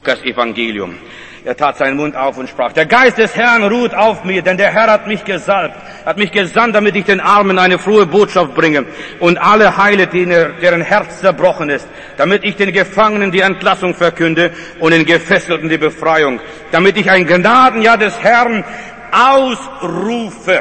Das Evangelium. Er tat seinen Mund auf und sprach: Der Geist des Herrn ruht auf mir, denn der Herr hat mich gesalbt, hat mich gesandt, damit ich den Armen eine frohe Botschaft bringe und alle heile, deren Herz zerbrochen ist, damit ich den Gefangenen die Entlassung verkünde und den Gefesselten die Befreiung, damit ich ein Gnadenjahr des Herrn ausrufe,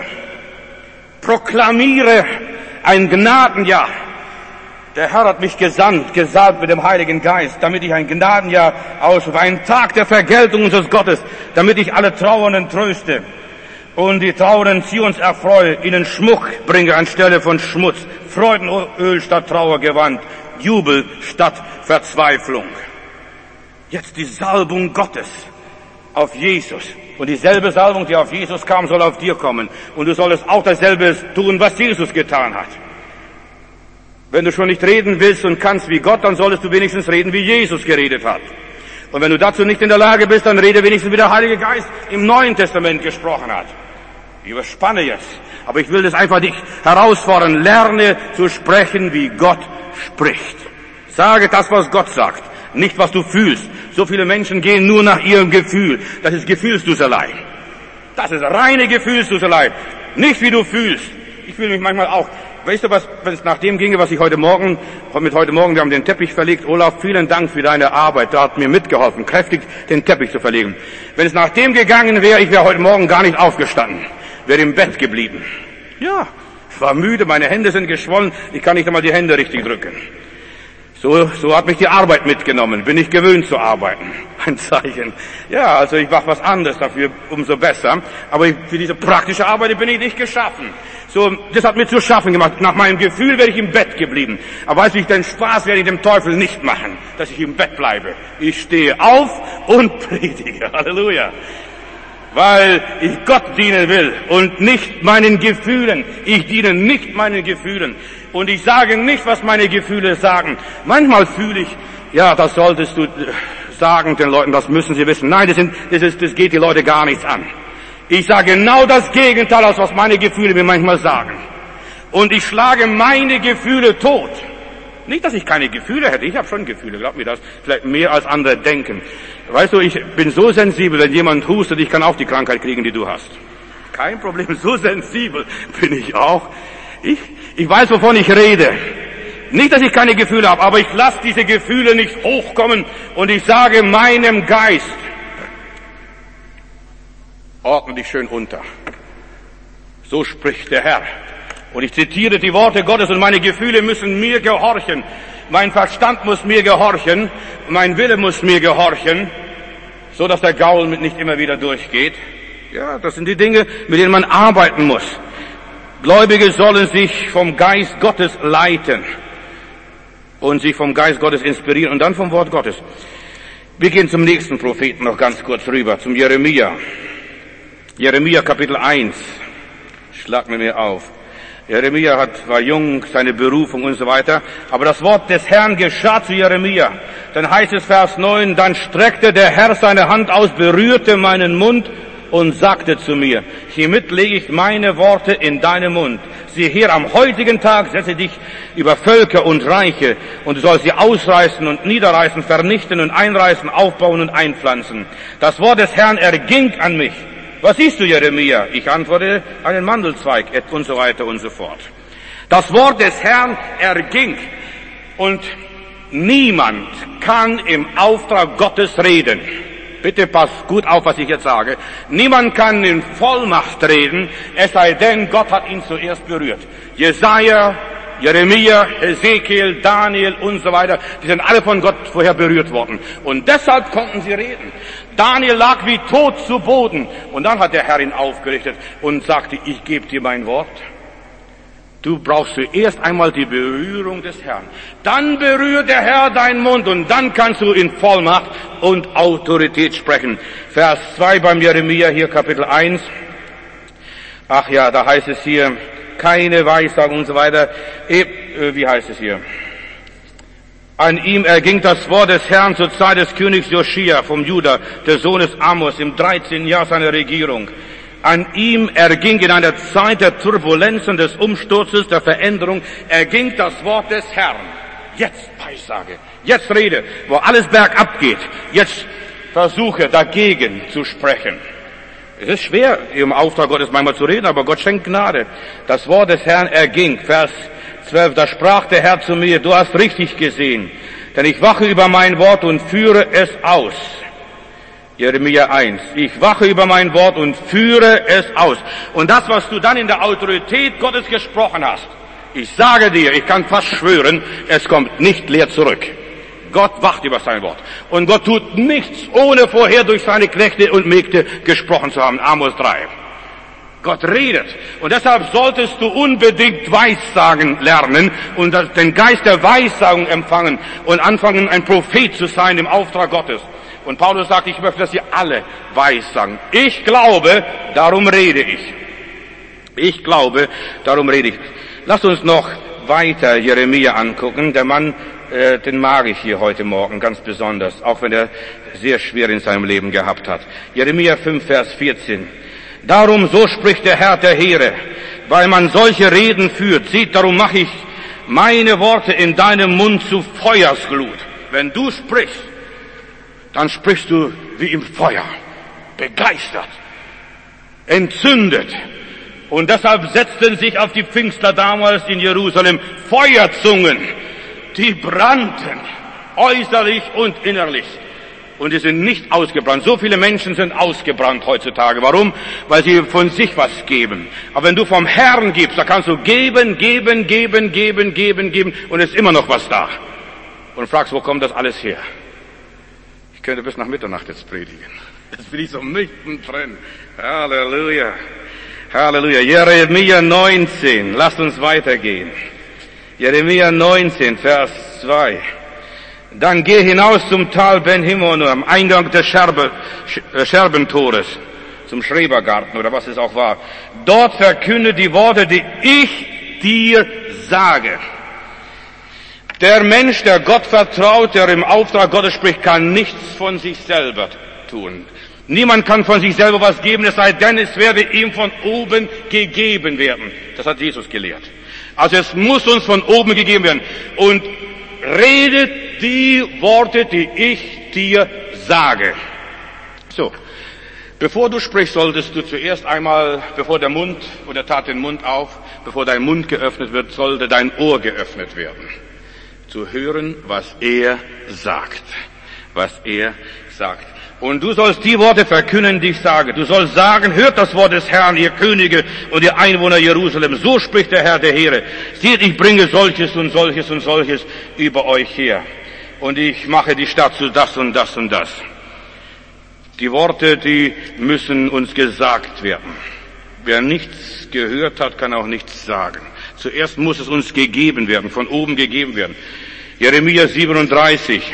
proklamiere ein Gnadenjahr. Der Herr hat mich gesalbt mit dem Heiligen Geist, damit ich ein Gnadenjahr ausrufe, einen Tag der Vergeltung unseres Gottes, damit ich alle Trauernden tröste und die Trauernden Zions erfreue, ihnen Schmuck bringe anstelle von Schmutz, Freudenöl statt Trauergewand, Jubel statt Verzweiflung. Jetzt die Salbung Gottes auf Jesus. Und dieselbe Salbung, die auf Jesus kam, soll auf dir kommen. Und du solltest auch dasselbe tun, was Jesus getan hat. Wenn du schon nicht reden willst und kannst wie Gott, dann solltest du wenigstens reden, wie Jesus geredet hat. Und wenn du dazu nicht in der Lage bist, dann rede wenigstens, wie der Heilige Geist im Neuen Testament gesprochen hat. Ich überspanne jetzt, aber ich will das einfach dich herausfordern. Lerne zu sprechen, wie Gott spricht. Sage das, was Gott sagt, nicht was du fühlst. So viele Menschen gehen nur nach ihrem Gefühl. Das ist Gefühlsduselei. Das ist reine Gefühlsduselei. Nicht wie du fühlst. Ich fühle mich manchmal auch. Weißt du was, wenn es nach dem ginge, was ich heute Morgen, wir haben den Teppich verlegt. Olaf, vielen Dank für deine Arbeit. Da hat mir mitgeholfen, kräftig den Teppich zu verlegen. Wenn es nach dem gegangen wäre, ich wäre heute Morgen gar nicht aufgestanden. Wäre im Bett geblieben. Ja, ich war müde, meine Hände sind geschwollen. Ich kann nicht einmal die Hände richtig drücken. So hat mich die Arbeit mitgenommen. Bin ich gewöhnt zu arbeiten. Ein Zeichen. Ja, also ich mache was anderes dafür, umso besser. Aber für diese praktische Arbeit bin ich nicht geschaffen. So, das hat mir zu schaffen gemacht. Nach meinem Gefühl wäre ich im Bett geblieben. Aber weißt du, den Spaß werde ich dem Teufel nicht machen, dass ich im Bett bleibe. Ich stehe auf und predige. Halleluja. Weil ich Gott dienen will und nicht meinen Gefühlen. Ich diene nicht meinen Gefühlen. Und ich sage nicht, was meine Gefühle sagen. Manchmal fühle ich, ja, das solltest du sagen den Leuten, das müssen sie wissen. Nein, das geht die Leute gar nichts an. Ich sage genau das Gegenteil aus, was meine Gefühle mir manchmal sagen. Und ich schlage meine Gefühle tot. Nicht, dass ich keine Gefühle hätte. Ich habe schon Gefühle, glaub mir das. Vielleicht mehr als andere denken. Weißt du, ich bin so sensibel, wenn jemand hustet, ich kann auch die Krankheit kriegen, die du hast. Kein Problem, so sensibel bin ich auch. Ich weiß, wovon ich rede. Nicht, dass ich keine Gefühle habe, aber ich lasse diese Gefühle nicht hochkommen und ich sage meinem Geist, ordne dich schön unter. So spricht der Herr. Und ich zitiere die Worte Gottes und meine Gefühle müssen mir gehorchen. Mein Verstand muss mir gehorchen. Mein Wille muss mir gehorchen, so dass der Gaul nicht immer wieder durchgeht. Ja, das sind die Dinge, mit denen man arbeiten muss. Gläubige sollen sich vom Geist Gottes leiten und sich vom Geist Gottes inspirieren und dann vom Wort Gottes. Wir gehen zum nächsten Propheten noch ganz kurz rüber, zum Jeremia. Jeremia Kapitel 1. Schlag mir auf. Jeremia war jung, seine Berufung und so weiter. Aber das Wort des Herrn geschah zu Jeremia. Dann heißt es Vers 9, dann streckte der Herr seine Hand aus, berührte meinen Mund und sagte zu mir, hiermit lege ich meine Worte in deinen Mund. Siehe her, am heutigen Tag setze dich über Völker und Reiche und du sollst sie ausreißen und niederreißen, vernichten und einreißen, aufbauen und einpflanzen. Das Wort des Herrn erging an mich. Was siehst du, Jeremia? Ich antworte, einen Mandelzweig und so weiter und so fort. Das Wort des Herrn erging und niemand kann im Auftrag Gottes reden. Bitte passt gut auf, was ich jetzt sage. Niemand kann in Vollmacht reden, es sei denn, Gott hat ihn zuerst berührt. Jesaja, Jeremia, Ezekiel, Daniel und so weiter, die sind alle von Gott vorher berührt worden. Und deshalb konnten sie reden. Daniel lag wie tot zu Boden. Und dann hat der Herr ihn aufgerichtet und sagte, ich gebe dir mein Wort. Du brauchst zuerst einmal die Berührung des Herrn. Dann berührt der Herr deinen Mund und dann kannst du in Vollmacht und Autorität sprechen. Vers 2 beim Jeremia, hier Kapitel 1. Ach ja, da heißt es hier, keine Weissagung und so weiter. Wie heißt es hier? An ihm erging das Wort des Herrn zur Zeit des Königs Joschia vom Juda, des Sohnes Amos, im 13. Jahr seiner Regierung. An ihm erging in einer Zeit der Turbulenzen, des Umsturzes, der Veränderung, erging das Wort des Herrn. Jetzt Weissage, jetzt Rede, wo alles bergab geht. Jetzt versuche dagegen zu sprechen. Es ist schwer, im Auftrag Gottes manchmal zu reden, aber Gott schenkt Gnade. Das Wort des Herrn erging, Vers 12, da sprach der Herr zu mir, du hast richtig gesehen, denn ich wache über mein Wort und führe es aus. Jeremia 1, ich wache über mein Wort und führe es aus. Und das, was du dann in der Autorität Gottes gesprochen hast, ich sage dir, ich kann fast schwören, es kommt nicht leer zurück. Gott wacht über sein Wort. Und Gott tut nichts, ohne vorher durch seine Knechte und Mägde gesprochen zu haben. Amos 3. Gott redet. Und deshalb solltest du unbedingt Weissagen lernen und den Geist der Weissagung empfangen und anfangen, ein Prophet zu sein im Auftrag Gottes. Und Paulus sagt, ich möchte, dass ihr alle Weissagen. Ich glaube, darum rede ich. Ich glaube, darum rede ich. Lasst uns noch weiter Jeremia angucken. Der Mann, den mag ich hier heute Morgen ganz besonders, auch wenn er sehr schwer in seinem Leben gehabt hat. Jeremia 5, Vers 14. Darum, so spricht der Herr der Heere, weil man solche Reden führt. Seht, darum mache ich meine Worte in deinem Mund zu Feuersglut. Wenn du sprichst, dann sprichst du wie im Feuer, begeistert, entzündet. Und deshalb setzten sich auf die Pfingstler damals in Jerusalem Feuerzungen, die brannten, äußerlich und innerlich. Und die sind nicht ausgebrannt. So viele Menschen sind ausgebrannt heutzutage. Warum? Weil sie von sich was geben. Aber wenn du vom Herrn gibst, da kannst du geben, geben, geben, geben, geben, geben, und es ist immer noch was da. Und fragst, wo kommt das alles her? Ich könnte bis nach Mitternacht jetzt predigen. Jetzt bin ich so mittendrin. Halleluja. Halleluja. Jeremia 19. Lasst uns weitergehen. Jeremia 19, Vers 2. Dann geh hinaus zum Tal Ben Hinnom am Eingang des Scherbentores, zum Schrebergarten oder was es auch war. Dort verkünde die Worte, die ich dir sage. Der Mensch, der Gott vertraut, der im Auftrag Gottes spricht, kann nichts von sich selber tun. Niemand kann von sich selber was geben, es sei denn, es werde ihm von oben gegeben werden. Das hat Jesus gelehrt. Also es muss uns von oben gegeben werden. Und redet die Worte, die ich dir sage. So, bevor du sprichst, solltest du zuerst einmal, bevor der Mund, oder tat den Mund auf, bevor dein Mund geöffnet wird, sollte dein Ohr geöffnet werden. Zu hören, was er sagt. Was er sagt. Und du sollst die Worte verkünden, die ich sage. Du sollst sagen, hört das Wort des Herrn, ihr Könige und ihr Einwohner Jerusalem. So spricht der Herr der Heere. Seht, ich bringe solches und solches und solches über euch her. Und ich mache die Stadt zu das und das und das. Die Worte, die müssen uns gesagt werden. Wer nichts gehört hat, kann auch nichts sagen. Zuerst muss es uns gegeben werden, von oben gegeben werden. Jeremia 37.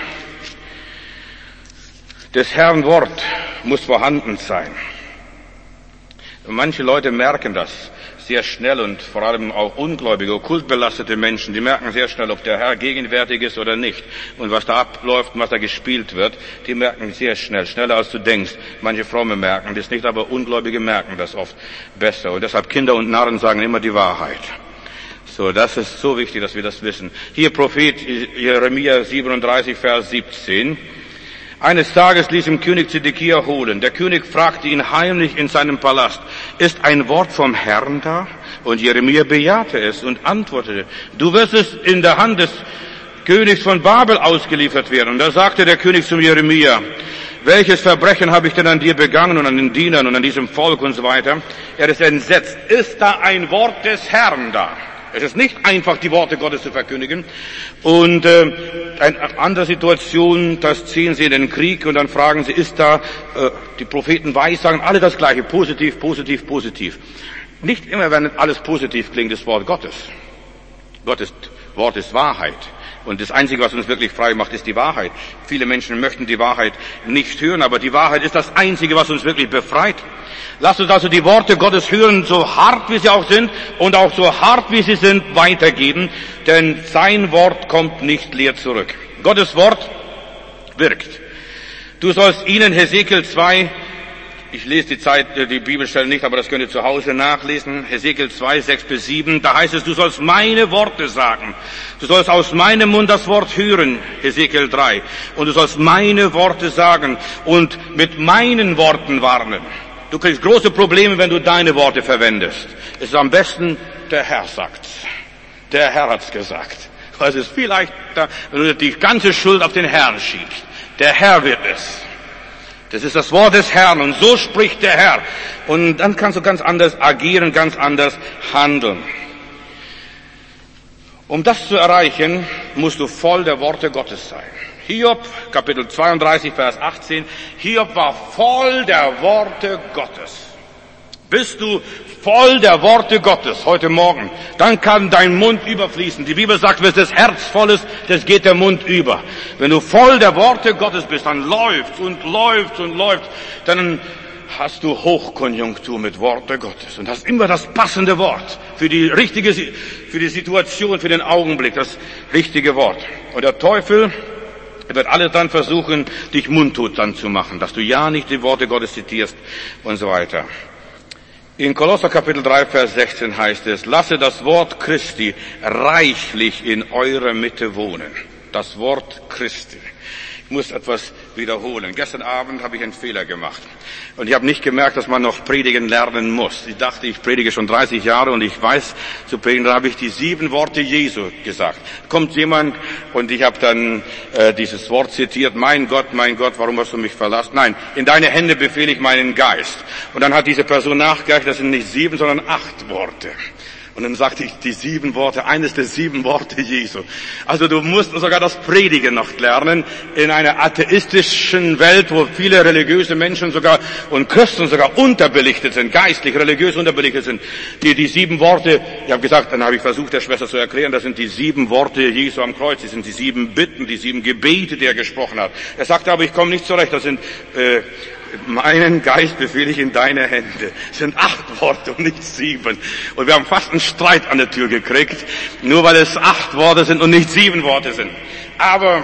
Des Herrn Wort muss vorhanden sein. Manche Leute merken das sehr schnell und vor allem auch ungläubige, okkultbelastete Menschen, die merken sehr schnell, ob der Herr gegenwärtig ist oder nicht. Und was da abläuft und was da gespielt wird, die merken sehr schnell, schneller als du denkst. Manche Fromme merken das nicht, aber Ungläubige merken das oft besser. Und deshalb Kinder und Narren sagen immer die Wahrheit. So, das ist so wichtig, dass wir das wissen. Hier Prophet Jeremia 37, Vers 17. Eines Tages ließ ihm König Zedekia holen. Der König fragte ihn heimlich in seinem Palast, ist ein Wort vom Herrn da? Und Jeremia bejahte es und antwortete, du wirst es in der Hand des Königs von Babel ausgeliefert werden. Und da sagte der König zum Jeremia, welches Verbrechen habe ich denn an dir begangen und an den Dienern und an diesem Volk und so weiter? Er ist entsetzt. Ist da ein Wort des Herrn da? Es ist nicht einfach, die Worte Gottes zu verkündigen. Und eine andere Situation, das ziehen sie in den Krieg und dann fragen sie, ist da, die Propheten weissagen, alle das Gleiche, positiv, positiv, positiv. Nicht immer, wenn alles positiv klingt, das Wort Gottes. Gottes Wort ist Wahrheit. Und das Einzige, was uns wirklich frei macht, ist die Wahrheit. Viele Menschen möchten die Wahrheit nicht hören, aber die Wahrheit ist das Einzige, was uns wirklich befreit. Lasst uns also die Worte Gottes hören, so hart wie sie auch sind und auch so hart wie sie sind, weitergeben, denn sein Wort kommt nicht leer zurück. Gottes Wort wirkt. Du sollst ihnen, Hesekiel 2, Ich lese die Bibelstelle nicht, aber das könnt ihr zu Hause nachlesen. Hesekiel 2, 6-7. Da heißt es, du sollst meine Worte sagen. Du sollst aus meinem Mund das Wort hören. Hesekiel 3. Und du sollst meine Worte sagen und mit meinen Worten warnen. Du kriegst große Probleme, wenn du deine Worte verwendest. Es ist am besten, der Herr sagt's. Der Herr hat's gesagt. Weil es ist viel leichter, wenn du die ganze Schuld auf den Herrn schiebst. Der Herr wird es. Das ist das Wort des Herrn und so spricht der Herr. Und dann kannst du ganz anders agieren, ganz anders handeln. Um das zu erreichen, musst du voll der Worte Gottes sein. Hiob, Kapitel 32, Vers 18. Hiob war voll der Worte Gottes. Bist du voll der Worte Gottes heute Morgen, dann kann dein Mund überfließen. Die Bibel sagt, wenn das Herz voll ist, das geht der Mund über. Wenn du voll der Worte Gottes bist, dann läuft's und läuft's und läuft's, dann hast du Hochkonjunktur mit Worte Gottes und hast immer das passende Wort für die Situation, für den Augenblick, das richtige Wort. Und der Teufel wird alles dann versuchen, dich mundtot dann zu machen, dass du ja nicht die Worte Gottes zitierst und so weiter. In Kolosser Kapitel 3, Vers 16 heißt es, lasse das Wort Christi reichlich in eurer Mitte wohnen. Das Wort Christi. Ich muss etwas wiederholen. Gestern Abend habe ich einen Fehler gemacht. Und ich habe nicht gemerkt, dass man noch predigen lernen muss. Ich dachte, ich predige schon 30 Jahre und ich weiß zu predigen. Da habe ich die 7 Worte Jesu gesagt. Kommt jemand und ich habe dann dieses Wort zitiert. Mein Gott, warum hast du mich verlassen? Nein, in deine Hände befehle ich meinen Geist. Und dann hat diese Person nachgedacht, das sind nicht 7, sondern 8 Worte. Und dann sagte ich die 7 Worte, eines der 7 Worte Jesu. Also du musst sogar das Predigen noch lernen in einer atheistischen Welt, wo viele religiöse Menschen sogar und Christen sogar unterbelichtet sind, geistlich, religiös unterbelichtet sind. Die 7 Worte, ich habe gesagt, dann habe ich versucht, der Schwester zu erklären, das sind die 7 Worte Jesu am Kreuz, das sind die 7 Bitten, die 7 Gebete, die er gesprochen hat. Er sagte aber, ich komme nicht zurecht, das sind meinen Geist befehle ich in deine Hände. Es sind 8 Worte und nicht 7. Und wir haben fast einen Streit an der Tür gekriegt, nur weil es 8 Worte sind und nicht 7 Worte sind. Aber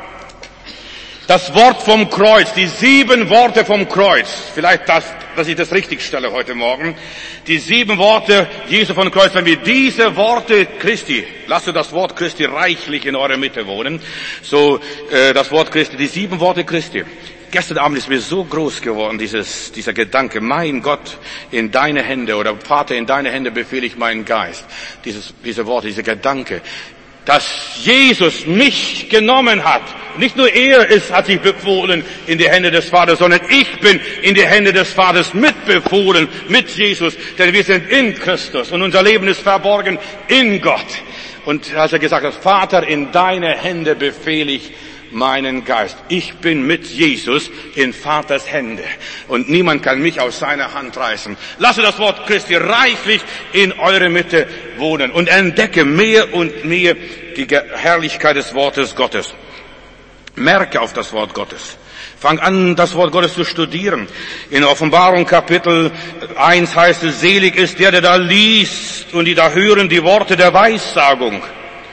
das Wort vom Kreuz, die 7 Worte vom Kreuz, vielleicht dass ich das richtig stelle heute Morgen, die 7 Worte Jesu vom Kreuz, wenn wir diese Worte Christi, lasst das Wort Christi reichlich in eurer Mitte wohnen, so das Wort Christi, die 7 Worte Christi. Gestern Abend ist mir so groß geworden, dieser Gedanke, mein Gott in deine Hände oder Vater in deine Hände befehle ich meinen Geist. Diese Worte, dieser Gedanke, dass Jesus mich genommen hat. Nicht nur er hat sich befohlen in die Hände des Vaters, sondern ich bin in die Hände des Vaters mitbefohlen, mit Jesus, denn wir sind in Christus und unser Leben ist verborgen in Gott. Und als er gesagt hat, Vater in deine Hände befehle ich meinen Geist. Ich bin mit Jesus in Vaters Hände und niemand kann mich aus seiner Hand reißen. Lasse das Wort Christi reichlich in eure Mitte wohnen und entdecke mehr und mehr die Herrlichkeit des Wortes Gottes. Merke auf das Wort Gottes. Fang an, das Wort Gottes zu studieren. In Offenbarung Kapitel 1 heißt es, selig ist der da liest und die da hören die Worte der Weissagung.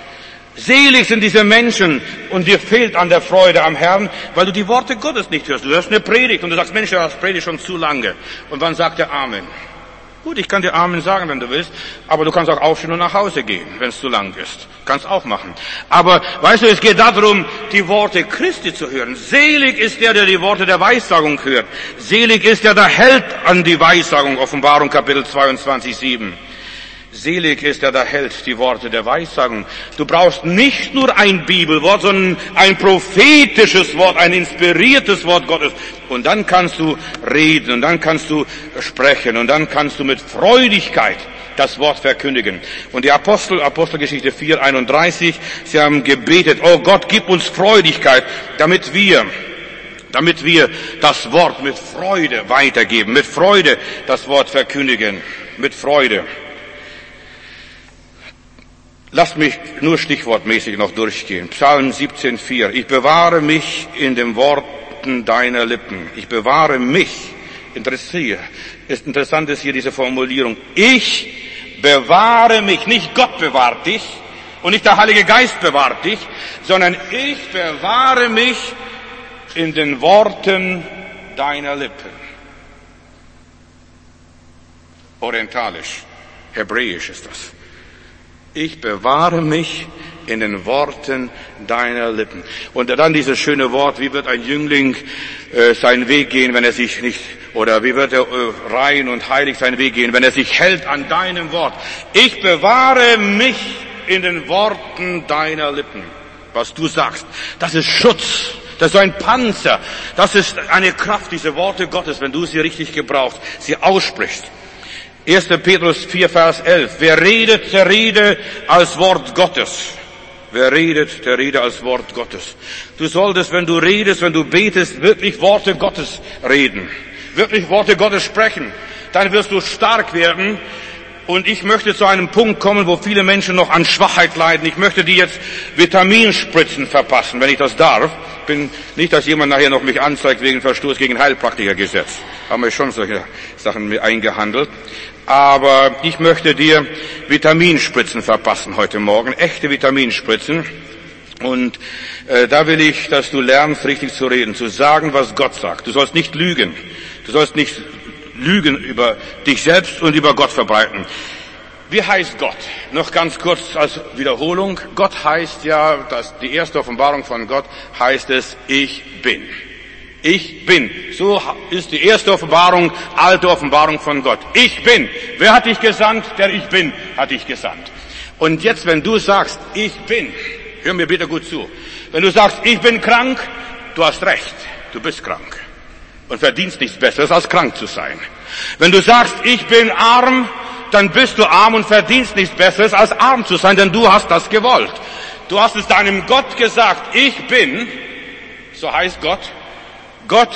Selig sind diese Menschen und dir fehlt an der Freude am Herrn, weil du die Worte Gottes nicht hörst. Du hörst eine Predigt und du sagst, Mensch, das predigt schon zu lange. Und wann sagt er Amen? Gut, ich kann dir Amen sagen, wenn du willst, aber du kannst auch aufstehen und nach Hause gehen, wenn es zu lang ist. Kannst auch machen. Aber weißt du, es geht darum, die Worte Christi zu hören. Selig ist der die Worte der Weissagung hört. Selig ist der hält an die Weissagung, Offenbarung Kapitel 22, 7. Selig ist der hält die Worte der Weissagung. Du brauchst nicht nur ein Bibelwort, sondern ein prophetisches Wort, ein inspiriertes Wort Gottes. Und dann kannst du reden und dann kannst du sprechen und dann kannst du mit Freudigkeit das Wort verkündigen. Und die Apostelgeschichte 4,31, sie haben gebetet, oh Gott, gib uns Freudigkeit, damit wir das Wort mit Freude weitergeben, mit Freude das Wort verkündigen, mit Freude. Lasst mich nur stichwortmäßig noch durchgehen. Psalm 17,4. Ich bewahre mich in den Worten deiner Lippen. Ich bewahre mich. Interessant ist hier diese Formulierung. Ich bewahre mich. Nicht Gott bewahrt dich und nicht der Heilige Geist bewahrt dich, sondern ich bewahre mich in den Worten deiner Lippen. Orientalisch, hebräisch ist das. Ich bewahre mich in den Worten deiner Lippen. Und dann dieses schöne Wort, wie wird ein Jüngling seinen Weg gehen, wenn er sich nicht, oder wie wird er rein und heilig seinen Weg gehen, wenn er sich hält an deinem Wort. Ich bewahre mich in den Worten deiner Lippen. Was du sagst, das ist Schutz. Das ist so ein Panzer. Das ist eine Kraft, diese Worte Gottes, wenn du sie richtig gebrauchst, sie aussprichst. 1. Petrus 4, Vers 11. Wer redet, der rede als Wort Gottes. Wer redet, der rede als Wort Gottes. Du solltest, wenn du redest, wenn du betest, wirklich Worte Gottes reden. Wirklich Worte Gottes sprechen. Dann wirst du stark werden. Und ich möchte zu einem Punkt kommen, wo viele Menschen noch an Schwachheit leiden. Ich möchte dir jetzt Vitaminspritzen verpassen, wenn ich das darf. Bin nicht, dass jemand nachher noch mich anzeigt wegen Verstoß gegen Heilpraktikergesetz. Haben wir schon solche Sachen mit eingehandelt. Aber ich möchte dir Vitaminspritzen verpassen heute Morgen. Echte Vitaminspritzen. Und da will ich, dass du lernst, richtig zu reden, zu sagen, was Gott sagt. Du sollst nicht lügen. Du sollst nicht Lügen über dich selbst und über Gott verbreiten. Wie heißt Gott? Noch ganz kurz als Wiederholung. Gott heißt ja, dass die erste Offenbarung von Gott heißt es, ich bin. Ich bin. So ist die erste Offenbarung, alte Offenbarung von Gott. Ich bin. Wer hat dich gesandt? Der Ich Bin hat dich gesandt. Und jetzt, wenn du sagst, ich bin, hör mir bitte gut zu. Wenn du sagst, ich bin krank, du hast recht. Du bist krank. Und verdienst nichts Besseres, als krank zu sein. Wenn du sagst, ich bin arm, dann bist du arm und verdienst nichts Besseres, als arm zu sein, denn du hast das gewollt. Du hast es deinem Gott gesagt, ich bin, so heißt Gott, Gott,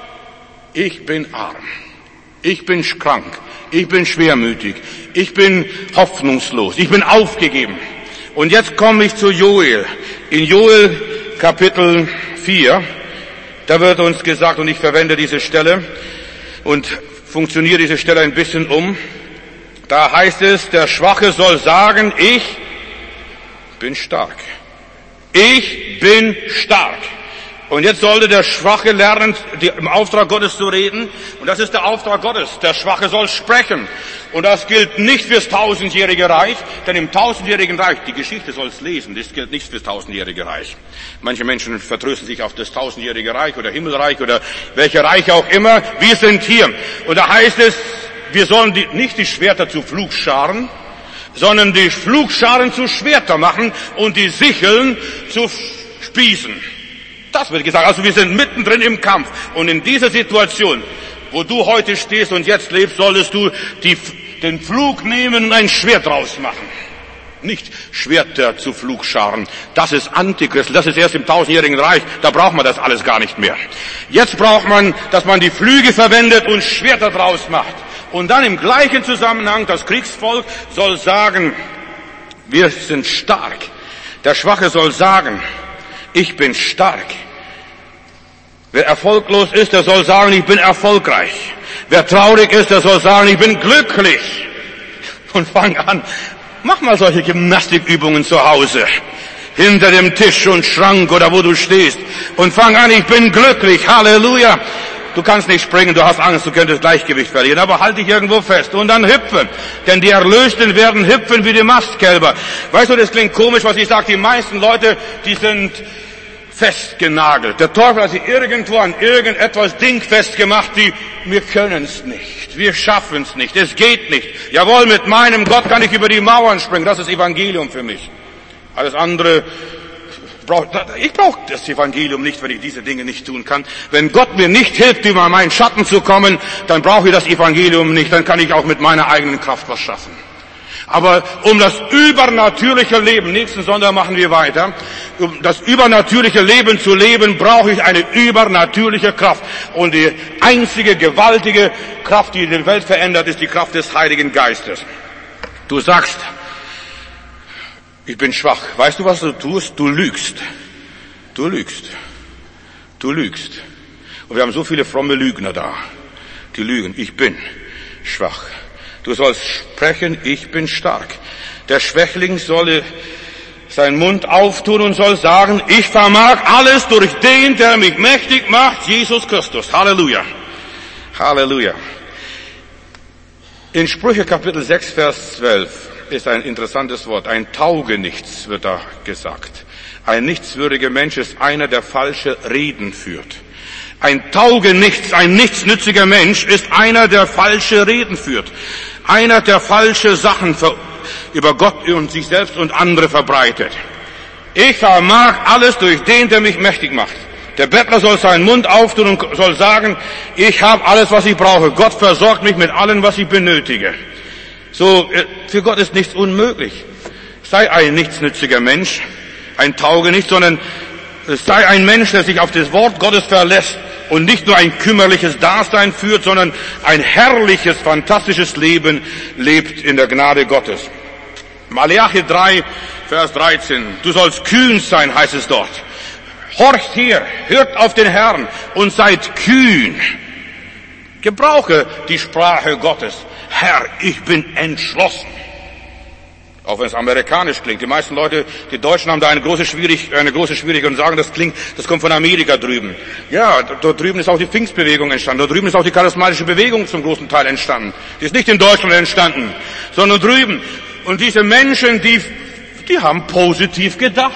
ich bin arm, ich bin krank, ich bin schwermütig, ich bin hoffnungslos, ich bin aufgegeben. Und jetzt komme ich zu Joel. In Joel Kapitel 4, da wird uns gesagt, und ich verwende diese Stelle und funktioniere diese Stelle ein bisschen um. Da heißt es, der Schwache soll sagen, ich bin stark. Ich bin stark. Und jetzt sollte der Schwache lernen, im Auftrag Gottes zu reden. Und das ist der Auftrag Gottes. Der Schwache soll sprechen. Und das gilt nicht fürs 1000-jährige Reich, denn im 1000-jährigen Reich, die Geschichte soll es lesen, das gilt nicht fürs 1000-jährige Reich. Manche Menschen vertrösten sich auf das 1000-jährige Reich oder Himmelreich oder welche Reich auch immer. Wir sind hier. Und da heißt es, wir sollen nicht die Schwerter zu Pflugscharen, sondern die Pflugscharen zu Schwerter machen und die Sicheln zu Spießen. Das wird gesagt. Also wir sind mittendrin im Kampf. Und in dieser Situation, wo du heute stehst und jetzt lebst, solltest du den Pflug nehmen und ein Schwert draus machen. Nicht Schwerter zu Pflugscharen. Das ist Antichrist. Das ist erst im 1000-jährigen Reich. Da braucht man das alles gar nicht mehr. Jetzt braucht man, dass man die Flüge verwendet und Schwerter draus macht. Und dann im gleichen Zusammenhang, das Kriegsvolk soll sagen, wir sind stark. Der Schwache soll sagen, ich bin stark. Wer erfolglos ist, der soll sagen, ich bin erfolgreich. Wer traurig ist, der soll sagen, ich bin glücklich. Und fang an, mach mal solche Gymnastikübungen zu Hause. Hinter dem Tisch und Schrank oder wo du stehst. Und fang an, ich bin glücklich. Halleluja. Du kannst nicht springen, du hast Angst, du könntest Gleichgewicht verlieren, aber halt dich irgendwo fest und dann hüpfen. Denn die Erlösten werden hüpfen wie die Mastkälber. Weißt du, das klingt komisch, was ich sage. Die meisten Leute, die sind festgenagelt. Der Teufel hat sie irgendwo an irgendetwas dingfest gemacht, wir können es nicht. Wir schaffen es nicht. Es geht nicht. Jawohl, mit meinem Gott kann ich über die Mauern springen. Das ist Evangelium für mich. Alles andere, ich brauche das Evangelium nicht, wenn ich diese Dinge nicht tun kann. Wenn Gott mir nicht hilft, über meinen Schatten zu kommen, dann brauche ich das Evangelium nicht. Dann kann ich auch mit meiner eigenen Kraft was schaffen. Aber um das übernatürliche Leben, nächsten Sonntag machen wir weiter, um das übernatürliche Leben zu leben, brauche ich eine übernatürliche Kraft. Und die einzige gewaltige Kraft, die die Welt verändert, ist die Kraft des Heiligen Geistes. Du sagst, ich bin schwach. Weißt du, was du tust? Du lügst. Du lügst. Du lügst. Und wir haben so viele fromme Lügner da, die lügen. Ich bin schwach. Du sollst sprechen, ich bin stark. Der Schwächling solle seinen Mund auftun und soll sagen, ich vermag alles durch den, der mich mächtig macht, Jesus Christus. Halleluja. Halleluja. In Sprüche Kapitel 6, Vers 12 ist ein interessantes Wort. Ein Taugenichts wird da gesagt. Ein nichtswürdiger Mensch ist einer, der falsche Reden führt. Ein Taugenichts, ein nichtsnütziger Mensch ist einer, der falsche Reden führt. Einer, der falsche Sachen über Gott und sich selbst und andere verbreitet. Ich vermag alles durch den, der mich mächtig macht. Der Bettler soll seinen Mund auftun und soll sagen, ich habe alles, was ich brauche. Gott versorgt mich mit allem, was ich benötige. So, für Gott ist nichts unmöglich. Sei ein nichtsnütziger Mensch, ein Taugenichts, sondern sei ein Mensch, der sich auf das Wort Gottes verlässt und nicht nur ein kümmerliches Dasein führt, sondern ein herrliches, fantastisches Leben lebt in der Gnade Gottes. Malachi 3, Vers 13. Du sollst kühn sein, heißt es dort. Horcht her, hört auf den Herrn und seid kühn. Gebrauche die Sprache Gottes. Herr, ich bin entschlossen. Auch wenn es amerikanisch klingt. Die meisten Leute, die Deutschen haben da eine große Schwierigkeit und sagen, das kommt von Amerika drüben. Ja, dort drüben ist auch die Pfingstbewegung entstanden. Dort drüben ist auch die charismatische Bewegung zum großen Teil entstanden. Die ist nicht in Deutschland entstanden, sondern drüben. Und diese Menschen, die haben positiv gedacht.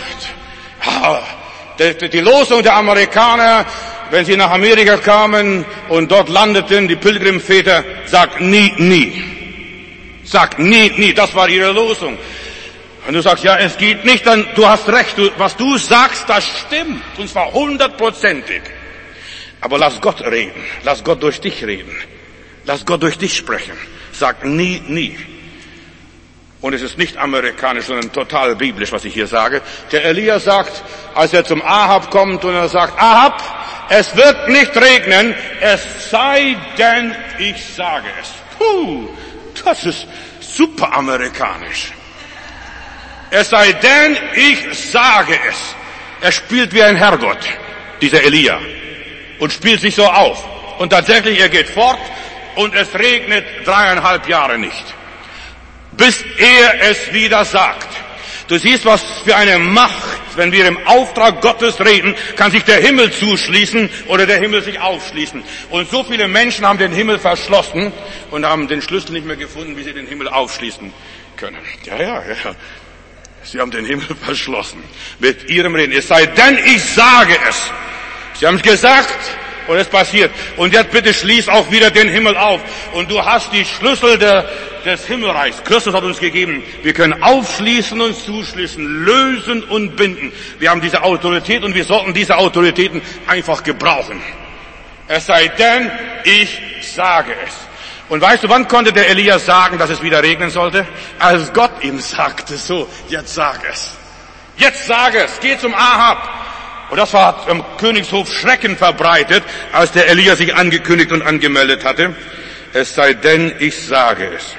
Die Losung der Amerikaner, wenn sie nach Amerika kamen und dort landeten, die Pilgrimväter, sagt nie, nie. Sagt nie, nie. Das war ihre Losung. Und du sagst, ja, es geht nicht, dann, du hast recht. Was du sagst, das stimmt. Und zwar 100%ig. Aber lass Gott reden. Lass Gott durch dich reden. Lass Gott durch dich sprechen. Sag nie, nie. Und es ist nicht amerikanisch, sondern total biblisch, was ich hier sage. Der Elia sagt, als er zum Ahab kommt und er sagt, Ahab, es wird nicht regnen, es sei denn, ich sage es. Das ist super amerikanisch. Es sei denn, ich sage es. Er spielt wie ein Herrgott, dieser Elia, und spielt sich so auf. Und tatsächlich, er geht fort und es regnet 3,5 Jahre nicht. Bis er es wieder sagt. Du siehst, was für eine Macht, wenn wir im Auftrag Gottes reden, kann sich der Himmel zuschließen oder der Himmel sich aufschließen. Und so viele Menschen haben den Himmel verschlossen und haben den Schlüssel nicht mehr gefunden, wie sie den Himmel aufschließen können. Ja. Sie haben den Himmel verschlossen mit ihrem Reden. Es sei denn, ich sage es. Sie haben es gesagt. Und es passiert. Und jetzt bitte schließ auch wieder den Himmel auf. Und du hast die Schlüssel des Himmelreichs. Christus hat uns gegeben. Wir können aufschließen und zuschließen, lösen und binden. Wir haben diese Autorität und wir sollten diese Autoritäten einfach gebrauchen. Es sei denn, ich sage es. Und weißt du, wann konnte der Elia sagen, dass es wieder regnen sollte? Als Gott ihm sagte, so, jetzt sag es. Jetzt sage es. Geh zum Ahab. Und das hat am Königshof Schrecken verbreitet, als der Elia sich angekündigt und angemeldet hatte. Es sei denn, ich sage es.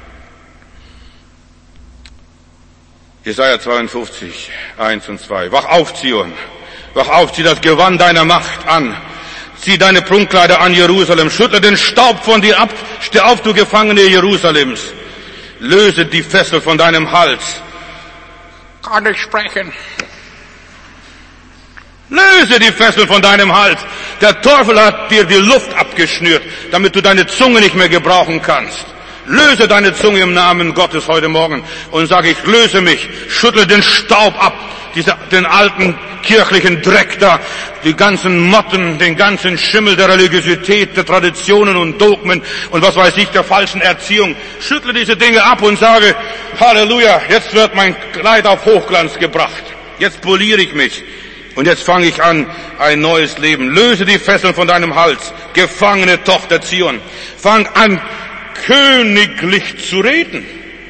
Jesaja 52, 1 und 2. Wach auf, Zion. Wach auf, zieh das Gewand deiner Macht an. Zieh deine Prunkkleider an, Jerusalem. Schüttle den Staub von dir ab. Steh auf, du Gefangene Jerusalems. Löse die Fessel von deinem Hals. Kann ich sprechen? Löse die Fessel von deinem Hals. Der Teufel hat dir die Luft abgeschnürt, damit du deine Zunge nicht mehr gebrauchen kannst. Löse deine Zunge im Namen Gottes heute Morgen und sage, ich löse mich, schüttle den Staub ab, den alten kirchlichen Dreck da, die ganzen Motten, den ganzen Schimmel der Religiosität, der Traditionen und Dogmen und was weiß ich, der falschen Erziehung. Schüttle diese Dinge ab und sage, Halleluja, jetzt wird mein Kleid auf Hochglanz gebracht. Jetzt poliere ich mich. Und jetzt fange ich an, ein neues Leben. Löse die Fesseln von deinem Hals, gefangene Tochter Zion. Fang an, königlich zu reden.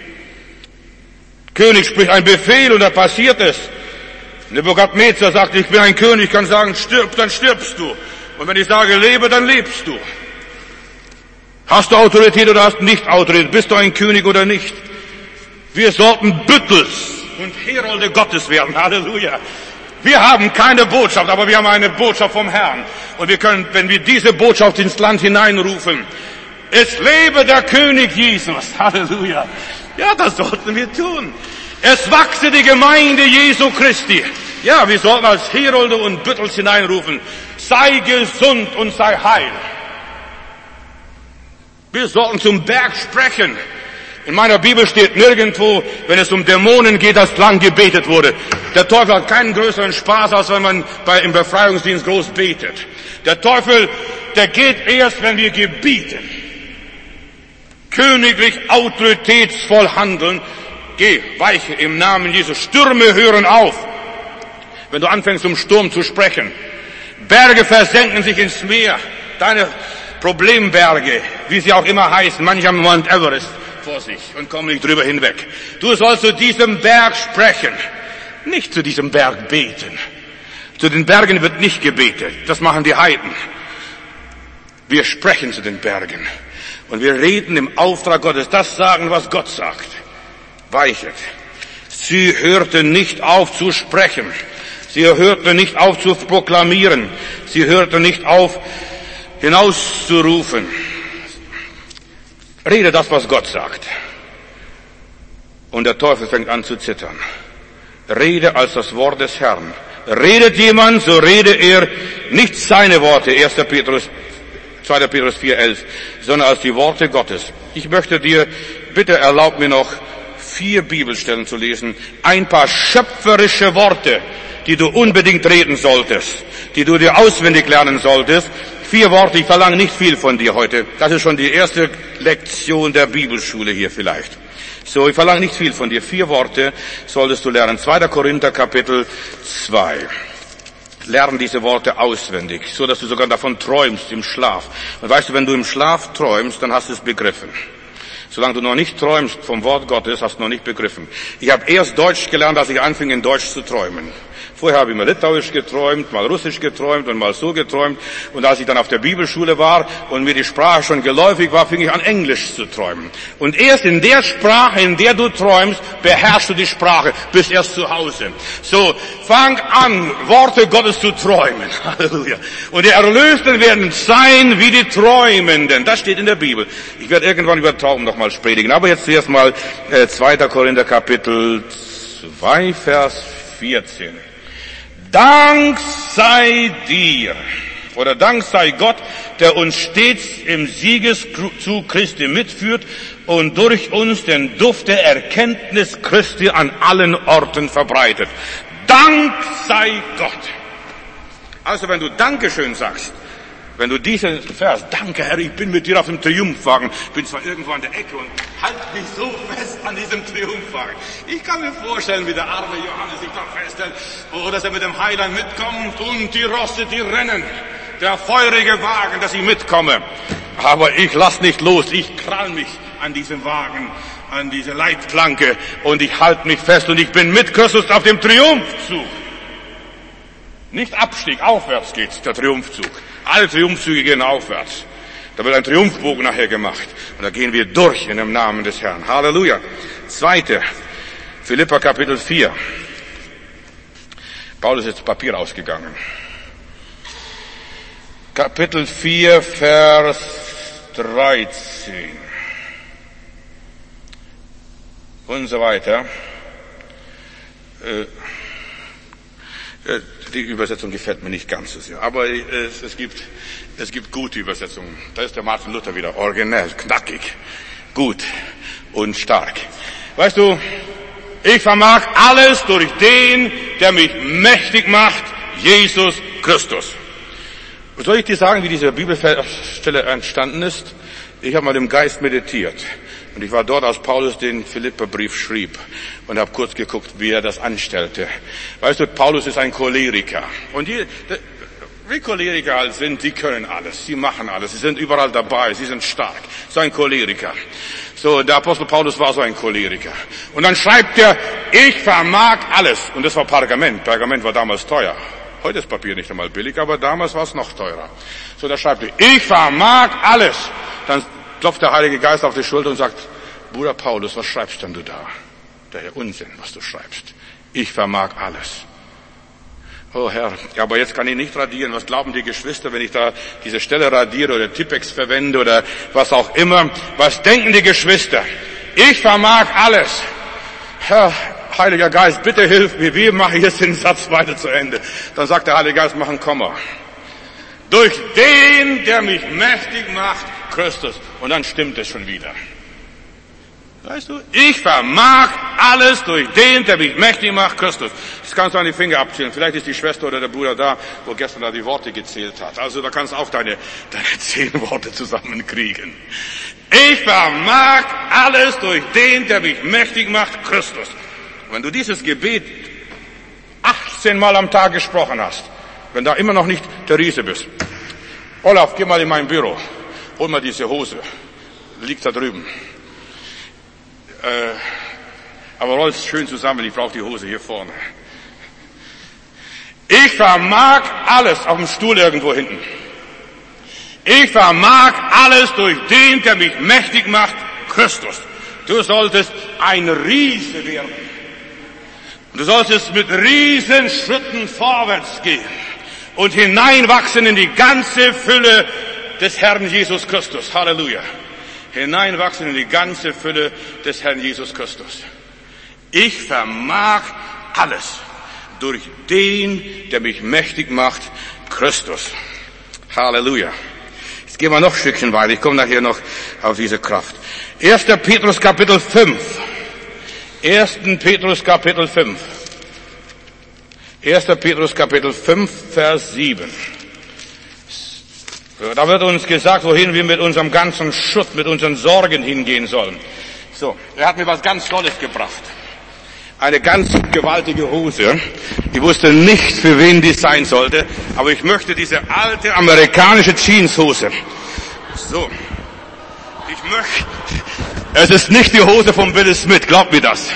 König spricht einen Befehl und da passiert es. Nebukadnezar sagt, ich bin ein König, ich kann sagen, stirb, dann stirbst du. Und wenn ich sage, lebe, dann lebst du. Hast du Autorität oder hast du nicht Autorität? Bist du ein König oder nicht? Wir sollten Büttels und Herolde Gottes werden. Halleluja. Wir haben keine Botschaft, aber wir haben eine Botschaft vom Herrn. Und wir können, wenn wir diese Botschaft ins Land hineinrufen, es lebe der König Jesus. Halleluja. Ja, das sollten wir tun. Es wachse die Gemeinde Jesu Christi. Ja, wir sollten als Herolde und Büttels hineinrufen, sei gesund und sei heil. Wir sollten zum Berg sprechen. In meiner Bibel steht nirgendwo, wenn es um Dämonen geht, dass lang gebetet wurde. Der Teufel hat keinen größeren Spaß, als wenn man im Befreiungsdienst groß betet. Der Teufel, der geht erst, wenn wir gebieten. Königlich autoritätsvoll handeln. Geh, weiche im Namen Jesus. Stürme hören auf. Wenn du anfängst, um Sturm zu sprechen. Berge versenken sich ins Meer. Deine Problemberge, wie sie auch immer heißen. Manche haben Mount Everest vor sich und kommen nicht drüber hinweg. Du sollst zu diesem Berg sprechen. Nicht zu diesem Berg beten. Zu den Bergen wird nicht gebetet. Das machen die Heiden. Wir sprechen zu den Bergen. Und wir reden im Auftrag Gottes. Das sagen, was Gott sagt. Weichet. Sie hörten nicht auf zu sprechen. Sie hörten nicht auf zu proklamieren. Sie hörten nicht auf hinauszurufen. Rede das, was Gott sagt. Und der Teufel fängt an zu zittern. Rede als das Wort des Herrn. Redet jemand, so rede er nicht seine Worte, 2. Petrus 4,11, sondern als die Worte Gottes. Ich möchte dir, bitte erlaub mir noch 4 Bibelstellen zu lesen, ein paar schöpferische Worte, die du unbedingt reden solltest, die du dir auswendig lernen solltest. 4 Worte, ich verlange nicht viel von dir heute. Das ist schon die erste Lektion der Bibelschule hier vielleicht. So, ich verlange nicht viel von dir. 4 Worte solltest du lernen. 2. Korinther Kapitel 2. Lern diese Worte auswendig, so dass du sogar davon träumst im Schlaf. Und weißt du, wenn du im Schlaf träumst, dann hast du es begriffen. Solange du noch nicht träumst vom Wort Gottes, hast du noch nicht begriffen. Ich habe erst Deutsch gelernt, als ich anfing, in Deutsch zu träumen. Vorher habe ich mal Litauisch geträumt, mal Russisch geträumt und mal so geträumt. Und als ich dann auf der Bibelschule war und mir die Sprache schon geläufig war, fing ich an, Englisch zu träumen. Und erst in der Sprache, in der du träumst, beherrschst du die Sprache, bist erst zu Hause. So, fang an, Worte Gottes zu träumen. Halleluja. Und die Erlösten werden sein wie die Träumenden. Das steht in der Bibel. Ich werde irgendwann über Tauben nochmals predigen. Aber jetzt zuerst mal 2. Korinther Kapitel 2, Vers 14. Dank sei dir, oder Dank sei Gott, der uns stets im Siegeszug Christi mitführt und durch uns den Duft der Erkenntnis Christi an allen Orten verbreitet. Dank sei Gott. Also wenn du Dankeschön sagst, wenn du diesen Vers, danke Herr, ich bin mit dir auf dem Triumphwagen, bin zwar irgendwo an der Ecke und halt mich so fest an diesem Triumphwagen. Ich kann mir vorstellen, wie der arme Johannes sich da festhält, oder dass er mit dem Heiland mitkommt und die Rosse, die rennen. Der feurige Wagen, dass ich mitkomme. Aber ich lass nicht los, ich krall mich an diesem Wagen, an diese Leitplanke und ich halte mich fest und ich bin mit Christus auf dem Triumphzug. Nicht Abstieg, aufwärts geht's, der Triumphzug. Alle Triumphzüge gehen aufwärts. Da wird ein Triumphbogen nachher gemacht. Und da gehen wir durch in dem Namen des Herrn. Halleluja. 2. Philipper Kapitel 4. Paulus ist das Papier ausgegangen. Kapitel 4, Vers 13. Und so weiter. Die Übersetzung gefällt mir nicht ganz so sehr, aber es gibt gute Übersetzungen. Da ist der Martin Luther wieder originell, knackig, gut und stark. Weißt du, ich vermag alles durch den, der mich mächtig macht, Jesus Christus. Soll ich dir sagen, wie diese Bibelstelle entstanden ist? Ich habe mal im Geist meditiert. Und ich war dort, als Paulus den Philipperbrief schrieb und habe kurz geguckt, wie er das anstellte. Weißt du, Paulus ist ein Choleriker. Und wie Choleriker halt sind, die können alles, sie machen alles, sie sind überall dabei, sie sind stark. So ein Choleriker. So, der Apostel Paulus war so ein Choleriker. Und dann schreibt er, ich vermag alles. Und das war Pergament. Pergament war damals teuer. Heute ist Papier nicht einmal billig, aber damals war es noch teurer. So, da schreibt er, ich vermag alles. Dann klopft der Heilige Geist auf die Schulter und sagt, Bruder Paulus, was schreibst denn du da? Der Unsinn, was du schreibst. Ich vermag alles. Oh Herr, ja, aber jetzt kann ich nicht radieren. Was glauben die Geschwister, wenn ich da diese Stelle radiere oder Tippex verwende oder was auch immer? Was denken die Geschwister? Ich vermag alles. Herr, Heiliger Geist, bitte hilf mir. Wie mache ich jetzt den Satz weiter zu Ende? Dann sagt der Heilige Geist, mach ein Komma. Durch den, der mich mächtig macht, Christus. Und dann stimmt es schon wieder. Weißt du, ich vermag alles durch den, der mich mächtig macht, Christus. Das kannst du an die Finger abzählen. Vielleicht ist die Schwester oder der Bruder da, wo gestern da die Worte gezählt hat. Also da kannst du auch deine 10 Worte zusammenkriegen. Ich vermag alles durch den, der mich mächtig macht, Christus. Und wenn du dieses Gebet 18 Mal am Tag gesprochen hast, wenn da immer noch nicht der Riese bist. Olaf, geh mal in mein Büro. Hol mal diese Hose. Liegt da drüben. Aber roll's schön zusammen, ich brauche die Hose hier vorne. Ich vermag alles auf dem Stuhl irgendwo hinten. Ich vermag alles durch den, der mich mächtig macht, Christus. Du solltest ein Riese werden. Du solltest mit Riesenschritten vorwärts gehen und hineinwachsen in die ganze Fülle des Herrn Jesus Christus. Halleluja. Hineinwachsen in die ganze Fülle des Herrn Jesus Christus. Ich vermag alles durch den, der mich mächtig macht, Christus. Halleluja. Jetzt gehen wir noch ein Stückchen weiter. Ich komme nachher noch auf diese Kraft. 1. Petrus Kapitel 5. 1. Petrus Kapitel 5. 1. Petrus Kapitel 5, Vers 7. Da wird uns gesagt, wohin wir mit unserem ganzen Schutt, mit unseren Sorgen hingehen sollen. So, er hat mir was ganz Tolles gebracht. Eine ganz gewaltige Hose. Ich wusste nicht, für wen die sein sollte, aber ich möchte diese alte amerikanische Jeanshose. So. Es ist nicht die Hose von Will Smith, glaub mir das.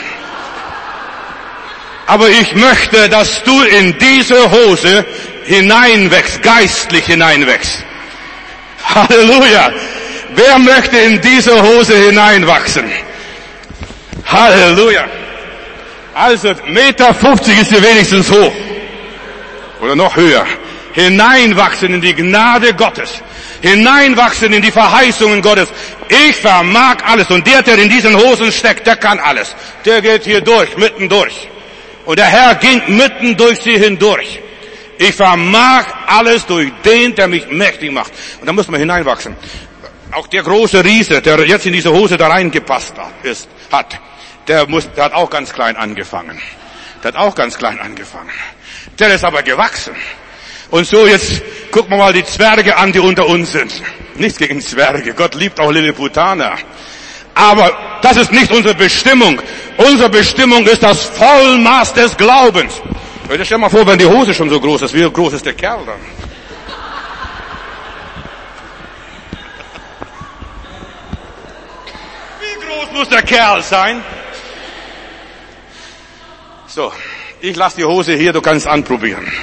Aber ich möchte, dass du in diese Hose hineinwächst, geistlich hineinwächst. Halleluja. Wer möchte in diese Hose hineinwachsen? Halleluja. Also 1,50 Meter ist sie wenigstens hoch. Oder noch höher. Hineinwachsen in die Gnade Gottes. Hineinwachsen in die Verheißungen Gottes. Ich vermag alles. Und der in diesen Hosen steckt, der kann alles. Der geht hier durch, mitten durch. Und der Herr ging mitten durch sie hindurch. Ich vermag alles durch den, der mich mächtig macht. Und da muss man hineinwachsen. Auch der große Riese, der jetzt in diese Hose da reingepasst hat, der hat auch ganz klein angefangen. Der hat auch ganz klein angefangen. Der ist aber gewachsen. Und so jetzt gucken wir mal die Zwerge an, die unter uns sind. Nichts gegen Zwerge. Gott liebt auch Lilliputaner. Aber das ist nicht unsere Bestimmung. Unsere Bestimmung ist das Vollmaß des Glaubens. Stell dir mal vor, wenn die Hose schon so groß ist, wie groß ist der Kerl dann? Wie groß muss der Kerl sein? So, ich lasse die Hose hier, du kannst anprobieren.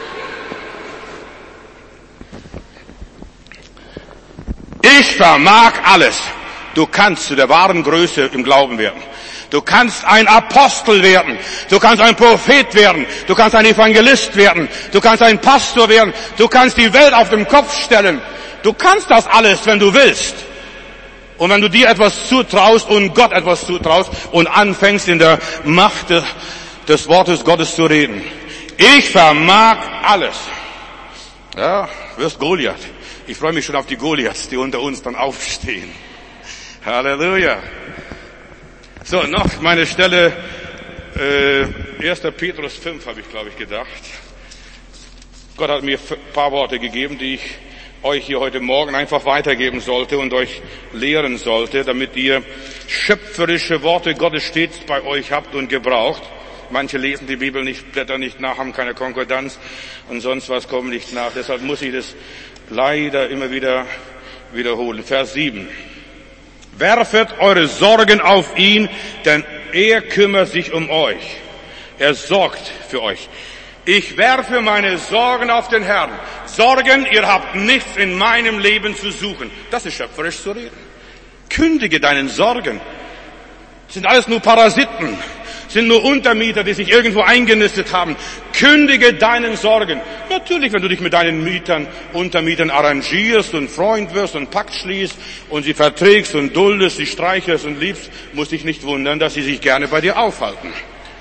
Ich vermag alles. Du kannst zu der wahren Größe im Glauben werden. Du kannst ein Apostel werden. Du kannst ein Prophet werden. Du kannst ein Evangelist werden. Du kannst ein Pastor werden. Du kannst die Welt auf den Kopf stellen. Du kannst das alles, wenn du willst. Und wenn du dir etwas zutraust und Gott etwas zutraust und anfängst in der Macht des Wortes Gottes zu reden. Ich vermag alles. Ja, wirst Goliath. Ich freue mich schon auf die Goliaths, die unter uns dann aufstehen. Halleluja. So, noch meine Stelle, 1. Petrus 5 habe ich, glaube ich, gedacht. Gott hat mir ein paar Worte gegeben, die ich euch hier heute Morgen einfach weitergeben sollte und euch lehren sollte, damit ihr schöpferische Worte Gottes stets bei euch habt und gebraucht. Manche lesen die Bibel nicht, blättern nicht nach, haben keine Konkordanz und sonst was, kommen nicht nach. Deshalb muss ich das leider immer wieder wiederholen. Vers 7. Werfet eure Sorgen auf ihn, denn er kümmert sich um euch. Er sorgt für euch. Ich werfe meine Sorgen auf den Herrn. Sorgen, ihr habt nichts in meinem Leben zu suchen. Das ist schöpferisch zu reden. Kündige deinen Sorgen. Das sind alles nur Parasiten. Sind nur Untermieter, die sich irgendwo eingenistet haben. Kündige deinen Sorgen. Natürlich, wenn du dich mit deinen Untermietern arrangierst und Freund wirst und Pakt schließt und sie verträgst und duldest, sie streichelst und liebst, musst dich nicht wundern, dass sie sich gerne bei dir aufhalten.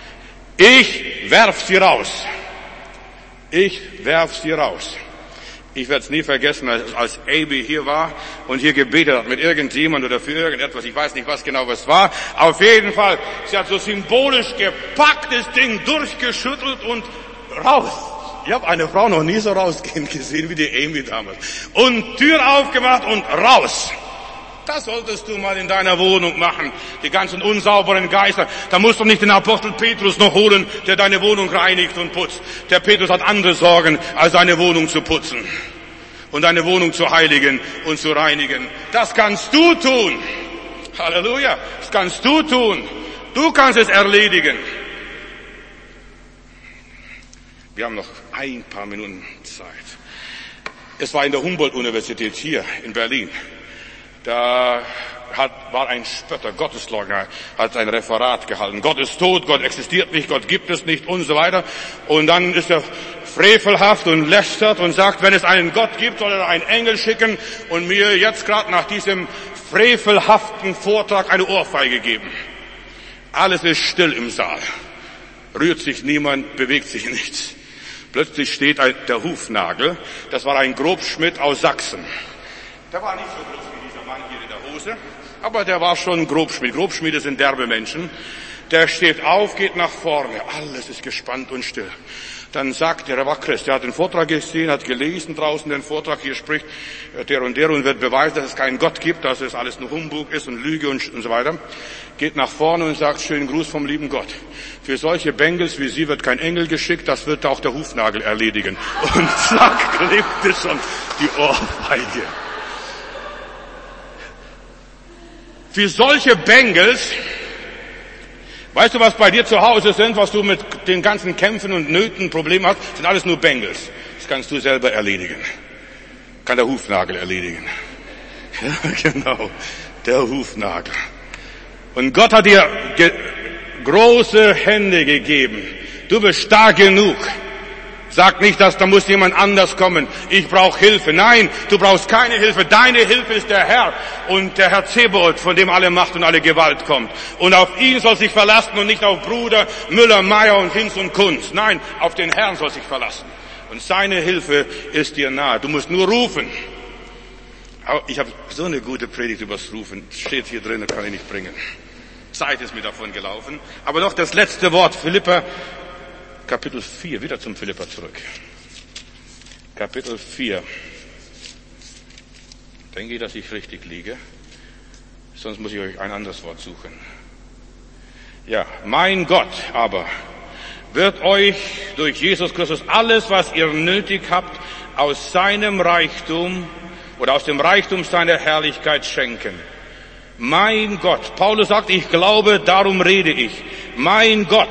Ich werf sie raus. Ich werf sie raus. Ich werde es nie vergessen, als Abi hier war und hier gebetet hat mit irgendjemand oder für irgendetwas. Ich weiß nicht, was genau es war. Auf jeden Fall, sie hat so symbolisch gepackt, das Ding durchgeschüttelt und raus. Ich habe eine Frau noch nie so rausgehen gesehen wie die Amy damals. Und Tür aufgemacht und raus. Das solltest du mal in deiner Wohnung machen. Die ganzen unsauberen Geister. Da musst du nicht den Apostel Petrus noch holen, der deine Wohnung reinigt und putzt. Der Petrus hat andere Sorgen, als deine Wohnung zu putzen. Und deine Wohnung zu heiligen und zu reinigen. Das kannst du tun. Halleluja. Das kannst du tun. Du kannst es erledigen. Wir haben noch ein paar Minuten Zeit. Es war in der Humboldt-Universität hier in Berlin. Da war ein Spötter, Gottesleugner, hat ein Referat gehalten. Gott ist tot, Gott existiert nicht, Gott gibt es nicht und so weiter. Und dann ist er frevelhaft und lästert und sagt, wenn es einen Gott gibt, soll er einen Engel schicken und mir jetzt gerade nach diesem frevelhaften Vortrag eine Ohrfeige geben. Alles ist still im Saal. Rührt sich niemand, bewegt sich nichts. Plötzlich steht der Hufnagel. Das war ein Grobschmied aus Sachsen. Der war nicht so groß wie dieser Mann hier in der Hose, aber der war schon Grobschmied. Grobschmiede sind derbe Menschen. Der steht auf, geht nach vorne. Alles ist gespannt und still. Dann sagt er war Christ, der hat den Vortrag gesehen, hat gelesen draußen den Vortrag, hier spricht der und wird beweisen, dass es keinen Gott gibt, dass es alles nur Humbug ist und Lüge und so weiter. Geht nach vorne und sagt, schönen Gruß vom lieben Gott. Für solche Bengels wie Sie wird kein Engel geschickt, das wird auch der Hufnagel erledigen. Und zack, klebte schon die Ohrfeige. Für solche Bengels, weißt du, was bei dir zu Hause sind, was du mit den ganzen Kämpfen und Nöten, Problemen hast, sind alles nur Bengels. Das kannst du selber erledigen. Kann der Hufnagel erledigen. Ja, genau, der Hufnagel. Und Gott hat dir große Hände gegeben. Du bist stark genug. Sag nicht, dass da muss jemand anders kommen. Ich brauche Hilfe. Nein, du brauchst keine Hilfe. Deine Hilfe ist der Herr und der Herr Zebaoth, von dem alle Macht und alle Gewalt kommt. Und auf ihn soll sich verlassen und nicht auf Bruder Müller, Meier und Hinz und Kunz. Nein, auf den Herrn soll sich verlassen. Und seine Hilfe ist dir nahe. Du musst nur rufen. Ich habe so eine gute Predigt übers Rufen. Steht hier drin, das kann ich nicht bringen. Zeit ist mir davon gelaufen. Aber noch das letzte Wort. Philipper Kapitel 4, wieder zum Philipper zurück. Kapitel 4. Denke ich, dass ich richtig liege. Sonst muss ich euch ein anderes Wort suchen. Ja, mein Gott aber wird euch durch Jesus Christus alles, was ihr nötig habt, aus seinem Reichtum oder aus dem Reichtum seiner Herrlichkeit schenken. Mein Gott. Paulus sagt, ich glaube, darum rede ich. Mein Gott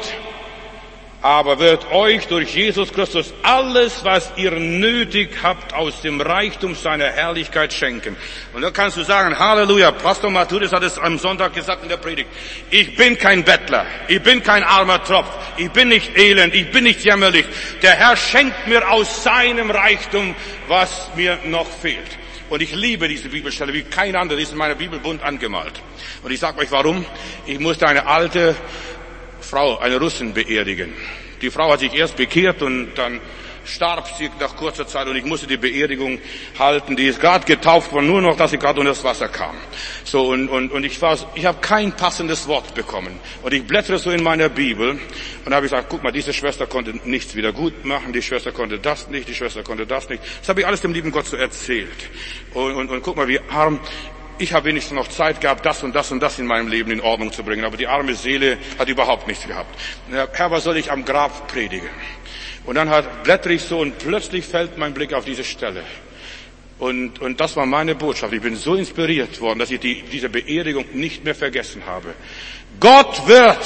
aber wird euch durch Jesus Christus alles, was ihr nötig habt, aus dem Reichtum seiner Herrlichkeit schenken. Und da kannst du sagen, Halleluja, Pastor Matthäus hat es am Sonntag gesagt in der Predigt. Ich bin kein Bettler, ich bin kein armer Tropf, ich bin nicht elend, ich bin nicht jämmerlich. Der Herr schenkt mir aus seinem Reichtum, was mir noch fehlt. Und ich liebe diese Bibelstelle wie kein anderer, die ist in meiner Bibel bunt angemalt. Und ich sage euch warum. Ich musste eine alte Frau, eine Russin, beerdigen. Die Frau hat sich erst bekehrt und dann starb sie nach kurzer Zeit und ich musste die Beerdigung halten. Die ist gerade getauft worden, nur noch, dass sie gerade unter das Wasser kam. So und ich habe kein passendes Wort bekommen. Und ich blättere so in meiner Bibel und habe gesagt, guck mal, diese Schwester konnte nichts wieder gut machen, die Schwester konnte das nicht, die Schwester konnte das nicht. Das habe ich alles dem lieben Gott so erzählt. Und guck mal, wie arm. Ich habe wenigstens noch Zeit gehabt, das und das und das in meinem Leben in Ordnung zu bringen. Aber die arme Seele hat überhaupt nichts gehabt. Herr, was soll ich am Grab predigen? Und dann blättere ich so und plötzlich fällt mein Blick auf diese Stelle. Und das war meine Botschaft. Ich bin so inspiriert worden, dass ich diese Beerdigung nicht mehr vergessen habe. Gott wird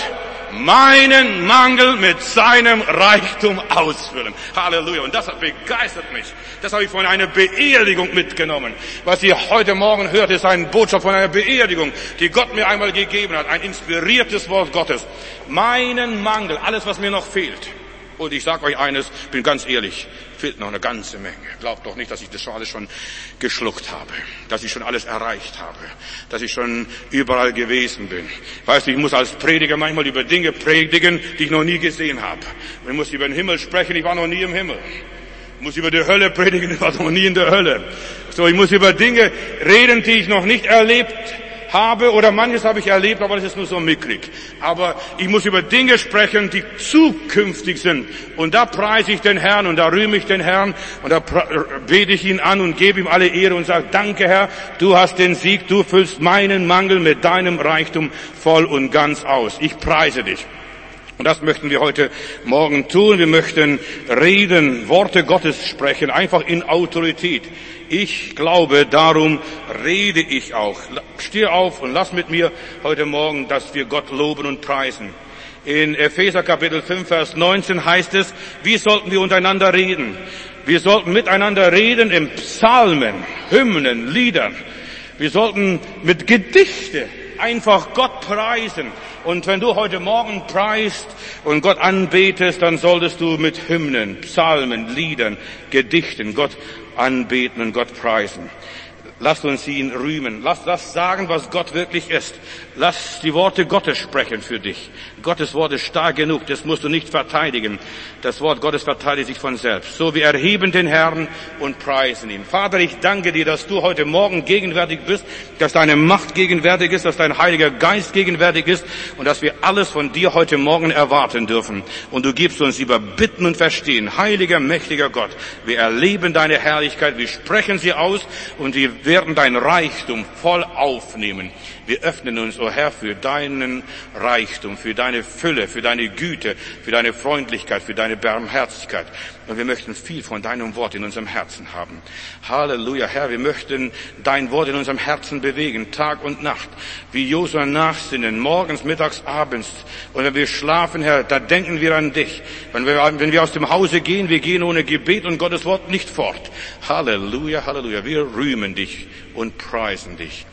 meinen Mangel mit seinem Reichtum ausfüllen. Halleluja. Und das begeistert mich. Das habe ich von einer Beerdigung mitgenommen. Was ihr heute Morgen hört, ist eine Botschaft von einer Beerdigung, die Gott mir einmal gegeben hat. Ein inspiriertes Wort Gottes. Meinen Mangel, alles was mir noch fehlt. Und ich sage euch eines, bin ganz ehrlich, fehlt noch eine ganze Menge. Glaubt doch nicht, dass ich das schon alles schon geschluckt habe, dass ich schon alles erreicht habe, dass ich schon überall gewesen bin. Weißt du, ich muss als Prediger manchmal über Dinge predigen, die ich noch nie gesehen habe. Und ich muss über den Himmel sprechen, ich war noch nie im Himmel. Ich muss über die Hölle predigen, ich war noch nie in der Hölle. So, ich muss über Dinge reden, die ich noch nicht erlebt habe, oder manches habe ich erlebt, aber das ist nur so mickrig. Aber ich muss über Dinge sprechen, die zukünftig sind. Und da preise ich den Herrn und da rühme ich den Herrn und da bete ich ihn an und gebe ihm alle Ehre und sage, danke Herr, du hast den Sieg, du füllst meinen Mangel mit deinem Reichtum voll und ganz aus. Ich preise dich. Und das möchten wir heute Morgen tun. Wir möchten reden, Worte Gottes sprechen, einfach in Autorität. Ich glaube, darum rede ich auch. Steh auf und lass mit mir heute Morgen, dass wir Gott loben und preisen. In Epheser Kapitel 5, Vers 19 heißt es, wie sollten wir untereinander reden? Wir sollten miteinander reden in Psalmen, Hymnen, Liedern. Wir sollten mit Gedichte einfach Gott preisen. Und wenn du heute Morgen preist und Gott anbetest, dann solltest du mit Hymnen, Psalmen, Liedern, Gedichten Gott anbeten und Gott preisen. Lasst uns ihn rühmen. Lass sagen, was Gott wirklich ist. Lass die Worte Gottes sprechen für dich. Gottes Wort ist stark genug, das musst du nicht verteidigen. Das Wort Gottes verteidigt sich von selbst. So, wir erheben den Herrn und preisen ihn. Vater, ich danke dir, dass du heute Morgen gegenwärtig bist, dass deine Macht gegenwärtig ist, dass dein Heiliger Geist gegenwärtig ist und dass wir alles von dir heute Morgen erwarten dürfen. Und du gibst uns über Bitten und Verstehen. Heiliger, mächtiger Gott, wir erleben deine Herrlichkeit, wir sprechen sie aus und wir werden dein Reichtum voll aufnehmen. Wir öffnen uns, o Herr, für deinen Reichtum, für deine Fülle, für deine Güte, für deine Freundlichkeit, für deine Barmherzigkeit. Und wir möchten viel von deinem Wort in unserem Herzen haben. Halleluja, Herr, wir möchten dein Wort in unserem Herzen bewegen, Tag und Nacht, wie Josua nachsinnen, morgens, mittags, abends. Und wenn wir schlafen, Herr, da denken wir an dich. Wenn wir aus dem Hause gehen, wir gehen ohne Gebet und Gottes Wort nicht fort. Halleluja, Halleluja, wir rühmen dich und preisen dich.